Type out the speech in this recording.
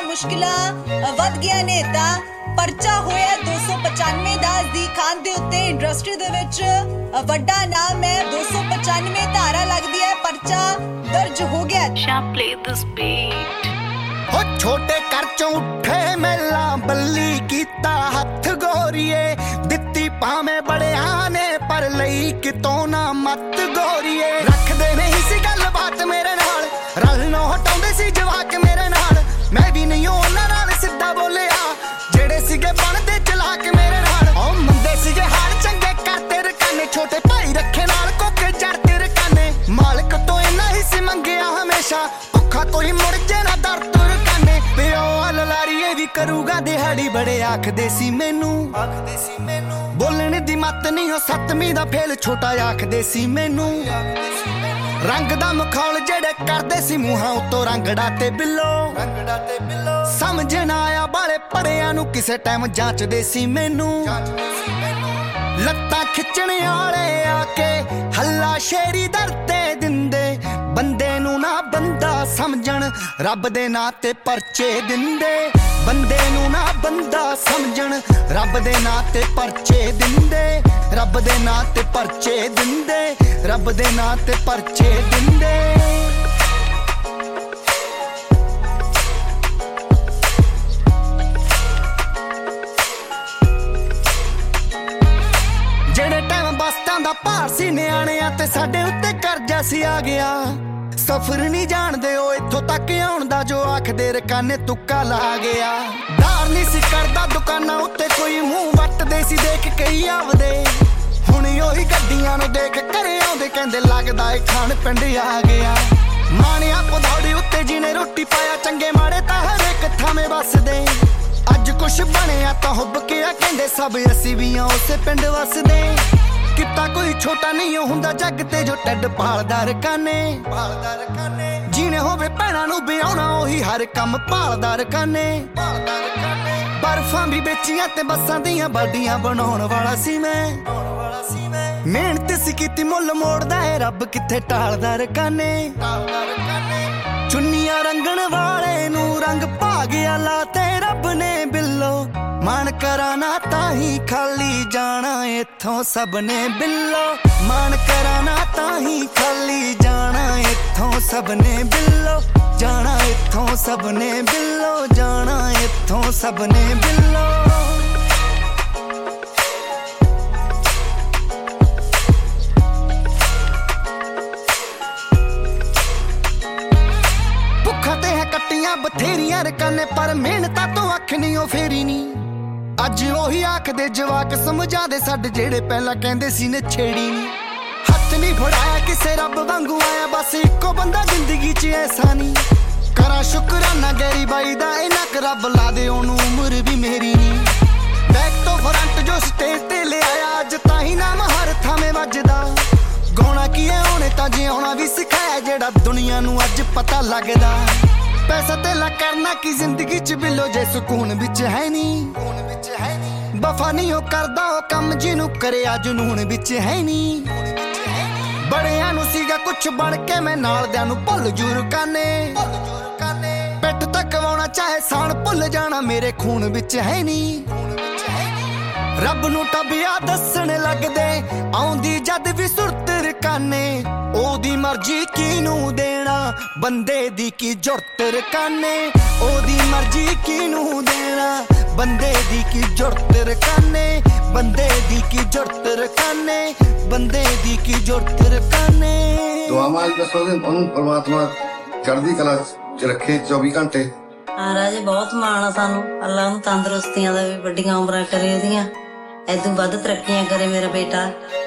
ਮੁਸ਼ਕਿਲਾਂ ਵੱਧ ਗਿਆ ਨੇ ਤਾਂ ਪਰਚਾ ਹੋਇਆ 295 ਦਾ ਅਜ਼ਦੀਕ ਖਾਨ ਦੇ ਉੱਤੇ। ਇੰਡਸਟਰੀ ਦੇ ਵਿੱਚ ਵੱਡਾ ਨਾਮ ਹੈ, 295 ਧਾਰਾ ਲੱਗਦੀ ਹੈ, ਪਰਚਾ ਦਰਜ ਹੋ ਗਿਆ। play this beat हो छोटे घर चों उठे मेला बल्ली कीता हथ गोरीए दित्ती भावें बड़िया ने पर लई कितों ना मत गोरीए। रखदे नहीं सी गल बात मेरे नाल, रल नो हटाउंदे सी जवाक मेरे नाल। मैं भी नहीं उन्हां नाल सिद्धा बोलिया जेड़े सीगे बनदे चलाक मेरे नाल। ओ मंदे सीगे हाल चंगे करते रकाने, छोटे भाई रखे नाल कोके जड़ते रकाने। मालिक तो इन्ना ही सी मंगिया हमेशा, भुखा कोई मुड़ जे ना दर तुर काने। पिओ ललारीए भी करूगा दिहाड़ी, बड़े आखदे सी मैनू बोलने दी मत नहीं हो सतवीं दा फेल, छोटा आखदे सी मैनू। रंग दा मखौल जेड़े करदे सी मूहां उत्तों रंगड़ा ते बिल्लो। समझ ना आया बाले पड़ियां नू किसे टाइम जांचदे सी मैनू। लत्तां खिच्चण आले आके हल्ला शेरी दर ते दिंदे, बंदे नू ना बंदा समझण रब दे नां ते परचे दिंदे। बंदे नू ना बंदा समझण रब दे नां ते परचे दिंदे। रब दे नां ते परचे दिंदे, रब दे नां ते परचे दिंदे। ਜਿਹੜੇ ਟਾਈਮ ਬਸਤਾਂ ਦਾ ਭਾਰ ਸੀ ਨਿਆਣਿਆਂ ਤੇ ਸਾਡੇ ਉੱਤੇ ਕਰਜ਼ਾ ਸੀ ਆ ਗਿਆ। ਸਫ਼ਰ ਨਹੀਂ ਜਾਣਦੇ ਉਹ ਇੱਥੋਂ ਤੱਕ ਆਉਣ ਦਾ, ਜੋ ਆਖਦੇ ਰਕਾਨੇ ਤੁੱਕਾ ਲਾ ਗਿਆ। ਡਰ ਨਹੀਂ ਸੀ ਕਰਦਾ ਦੁਕਾਨਾਂ ਉੱਤੇ ਕੋਈ ਮੂੰਹ ਵੱਟਦੇ ਸੀ ਦੇਖ ਕਈ ਆਵਦੇ। ਹੁਣ ਉਹੀ ਗੱਡੀਆਂ ਨੂੰ ਦੇਖ ਘਰੇ ਆਉਂਦੇ ਕਹਿੰਦੇ ਲੱਗਦਾ ਏ ਖਾਣ ਪਿੰਡ ਆ ਗਿਆ। ਮਾਣਿਆ ਪਧੌੜੀ ਉੱਤੇ ਜਿਹਨੇ ਰੋਟੀ ਪਾਇਆ, ਚੰਗੇ ਮਾੜੇ ਤਾਂ ਹਰ ਇੱਕ ਥਾਵੇਂ ਵੱਸਦੇ। ਅੱਜ ਕੁਛ ਬਣਿਆ ਤਾਂ ਹੁੱਬ ਕੇ ਆ ਕਹਿੰਦੇ ਸਭ ਅਸੀਂ ਵੀ ਆ ਉਸੇ ਪਿੰਡ ਵੱਸਦੇ। ਕਿੱਤਾ ਕੋਈ ਛੋਟਾ ਨਹੀਂ ਹੁੰਦਾ ਜੱਗ ਤੇ ਜੋ ਟੱਡ ਪਾਲਦਾ ਰਕਾਨੇ। ਜਿਹਨੇ ਹੋਵੇ ਭੈਣਾਂ ਨੂੰ ਵਿਆਹੁਣਾ ਉਹੀ ਹਰ ਕੰਮ ਭਾਲਦਾ ਰਕਾਨੇ। ਬਰਫਾਂ ਵੀ ਵੇਚੀਆਂ ਤੇ ਬੱਸਾਂ ਦੀਆਂ ਬਾਡੀਆਂ ਬਣਾਉਣ ਵਾਲਾ ਸੀ ਮੈਂ। ਮਿਹਨਤ ਸੀ ਕੀਤੀ ਮੁੱਲ ਮੋੜਦਾ ਏ ਰੱਬ ਕਿੱਥੇ ਟਾਲਦਾ ਰਕਾਨੇ। ਚੁੰਨੀਆਂ ਰੰਗਣ ਵਾਲੇ ਨੂੰ ਰੰਗ ਭਾ ਗਿਆ ਲਾ ਤੇ ਰੱਬ ਨੇ ਬਿੱਲੋ। ਮਨ ਕਰਾਂ ਨਾ ਤਾਂ ਹੀ ਖਾਲੀ ਜਾਣਾ ਇੱਥੋਂ ਸਭ ਨੇ ਬਿੱਲੋ। ਮਨ ਕਰਾਂ ਨਾ ਤਾਂ ਹੀ ਖਾਲੀ ਜਾਣਾ ਇੱਥੋਂ ਸਭ ਨੇ ਬਿੱਲੋ। ਜਾਣਾ ਇੱਥੋਂ ਸਭ ਨੇ ਬਿੱਲੋ, ਜਾਣਾ ਇੱਥੋਂ ਸਭ ਨੇ ਬਿੱਲੋ। ਭੁੱਖਾਂ ਤੇ ਹੈ ਕੱਟੀਆਂ ਬਥੇਰੀਆਂ ਰਕਾਨੇ, ਪਰ ਮਿਹਨਤਾਂ ਤੋਂ ਅੱਖ ਨਹੀਂ ਉਹ ਫੇਰੀ ਨੀ। ਅੱਜ ਉਹੀ ਆਖਦੇ ਜਵਾਕ ਸਮਝਾਦੇ ਸਾਡੇ ਜਿਹੜੇ ਪਹਿਲਾਂ ਕਹਿੰਦੇ ਸੀ ਨਛੇੜੀ ਨੀ। ਹੱਥ ਨਹੀਂ ਫੜਾਇਆ ਕਿਸੇ ਰੱਬ ਵਾਂਗੂ ਆਇਆ, ਬਸ ਇੱਕੋ ਬੰਦਾ ਜ਼ਿੰਦਗੀ 'ਚ ਐਸਾ ਨਹੀਂ। ਕਰਾਂ ਸ਼ੁਕਰਾਨਾ ਗੈਰੀ ਬਾਈ ਦਾ ਇੰਨਾ ਕੁ ਰੱਬ ਲਾ ਦੇ ਉਹਨੂੰ ਉਮਰ ਵੀ ਮੇਰੀ ਨੀ। ਬੈਕ ਤੋਂ ਫਰੰਟ ਜੋ ਸਟੇਜ ਤੇ ਲਿਆਇਆ, ਅੱਜ ਤਾਂ ਹੀ ਨਾਮ ਹਰ ਥਾਵੇਂ ਵੱਜਦਾ। ਗਾਉਣਾ ਕੀ ਹੈ ਉਹਨੇ ਤਾਂ ਜਿਉਣਾ ਵੀ ਸਿਖਾਇਆ, ਜਿਹੜਾ ਦੁਨੀਆ ਨੂੰ ਅੱਜ ਪਤਾ ਲੱਗਦਾ। ਪੈਸਾ ਧੇਲਾ ਕਰਨਾ ਕੀ ਜ਼ਿੰਦਗੀ 'ਚ ਬਿੱਲੋ ਜੇ ਸਕੂਨ ਵਿੱਚ ਹੈ ਨੀ। ਵਫਾ ਨਹੀਂ ਉਹ ਕਰਦਾ ਉਹ ਕੰਮ ਜਿਹਨੂੰ ਕਰਿਆ ਜਨੂਨ ਵਿੱਚ ਹੈ ਨੀ। ਬੜਿਆਂ ਨੂੰ ਸੀਗਾ ਕੁਛ ਬਣ ਕੇ ਮੈਂ ਨਾਲਦਿਆਂ ਨੂੰ ਭੁੱਲ ਜੂ ਰਕਾਨੇ। ਪਿੱਠ ਤੱਕਵਾਉਣਾ ਚਾਹੇ ਸਾਣ ਭੁੱਲ ਜਾਣਾ ਮੇਰੇ ਖੂਨ ਵਿੱਚ ਹੈ ਨੀ। ਰੱਬ ਨੂੰ ਟੱਬਿਆ ਦੱਸਣ ਲੱਗਦੇ ਆਉਂਦੀ ਜਦ ਵੀ ਸੁਰਤ ਰਕਾਨੇ। ਉਹਦੀ ਮਰਜ਼ੀ ਕਿਹਨੂੰ ਦੇਣਾ ਬੰਦੇ ਦੀ ਕੀ ਜ਼ਰੂਰਤ ਰਕਾਨੇ। ਉਹਦੀ ਮਰਜ਼ੀ ਕਿਹਨੂੰ ਦੇਣਾ ਬੰਦੇ ਦੀ ਕੀ ਜ਼ਰੂਰਤ ਰਕਾਨੇ। ਬੰਦੇ ਦੀ ਕੀ ਜ਼ਰੂਰਤ ਰਕਾਨੇ। ਬੰਦੇ ਦੀ ਕੀ ਜ਼ਰੂਰਤ ਰਕਾਨੇ। ਦੁਆਵਾਂ ਦੱਸੋਗੇ ਉਹਨੂੰ ਪਰਮਾਤਮਾ ਚੜ੍ਹਦੀ ਕਲਾ 'ਚ ਰੱਖੇ 24 ਘੰਟੇ। ਮਹਾਰਾਜ ਬਹੁਤ ਮਾਣ ਆ ਸਾਨੂੰ, ਅੱਲਾ ਨੂੰ ਤੰਦਰੁਸਤੀਆਂ ਦਾ ਵੀ, ਵੱਡੀਆਂ ਉਮਰਾਂ ਕਰੇ ਉਹਦੀਆਂ, ਏਦੋਂ ਵੱਧ ਤਰੱਕੀਆਂ ਕਰੇ ਮੇਰਾ ਬੇਟਾ।